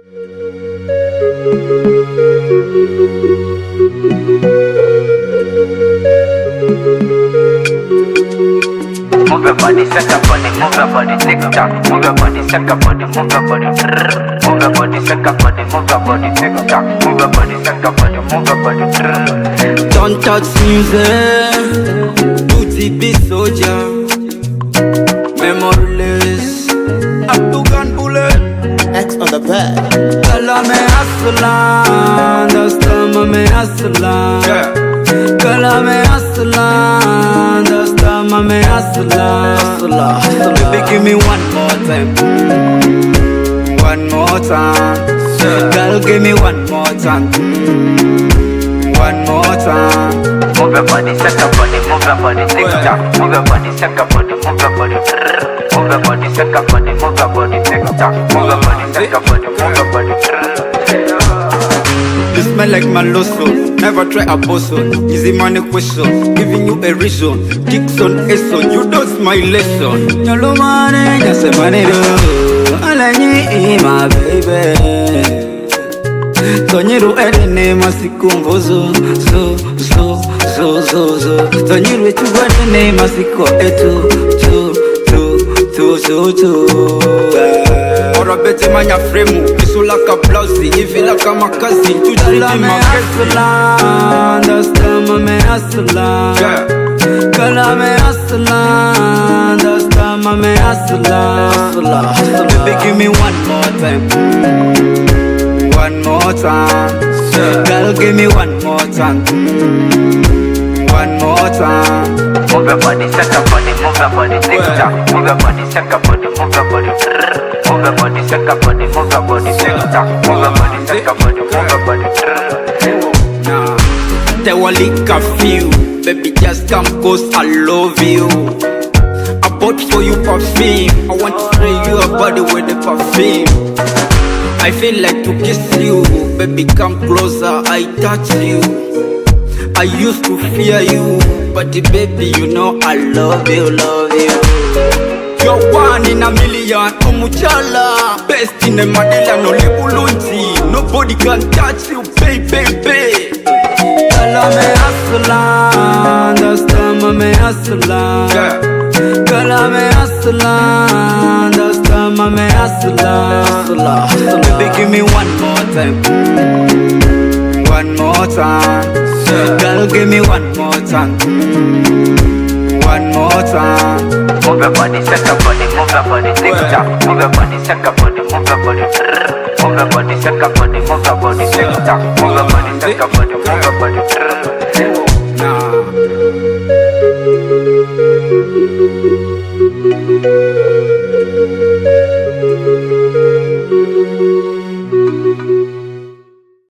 Move your body, set up body, move your body, tick tock. Move your body, set up body, move your body, move your body, set up body, move your body, tick tock. Move your body, set up body, move your body. Don't touch music, booty be soldier, memoryless, Afghan bullet. X on the pad. Kala me aslan, dostama me aslan. Kala me aslan, dostama me aslan. Baby, give me one more time, one more time. Girl, give me one more time, one more time. Move your body, set up body, move your body, tick tock. Move your body, set up body, move your body. Move your body, set up body, move your body, tick tock. Move your body, set up body, move your body. You smell like my lotion, never try a boson. Easy money question, giving you a reason. Dixon, Esson, you don't my lesson. Yolo money, just a money do. I like you, my baby. Tonyiru edene masikumbozo, so. Tonyiru etu edene masiko etu, Ora bete manya fremu, isu laka blouse, ivi laka makazi, tuchidi makesi. Dostama me aslan, kala me aslan, dostama me aslan. Baby, give me one more time, one more time. Girl, give me one more time, one more time. Move your body, set up body, move your body, tick tock. Move your body, set up body, move your body. Move your body, set up body, move your body, tick tock. Move your body, set up body, move your body. Nah, they will lick a few. Baby, just come cause I love you. I bought for you perfume. I want to spray your body with the perfume. I feel like to kiss you. Baby, come closer, I touch you. I used to fear you, but baby, you know I love you, love you. You're one in a million, Omuchala. Best in the Manila, no Libulunti. Nobody can touch you, baby. Kala me aslan, dostama me aslan. Kala me aslan, dostama me aslan. Baby, give me one more time, one more time. Girl, give me one more time, one more time. Move your body, set up body, move your body, tick tock. Move your body, set up body, move your body. Move your body, set up body, move your body, tick tock. Move your body, set up body, move your body. Nah.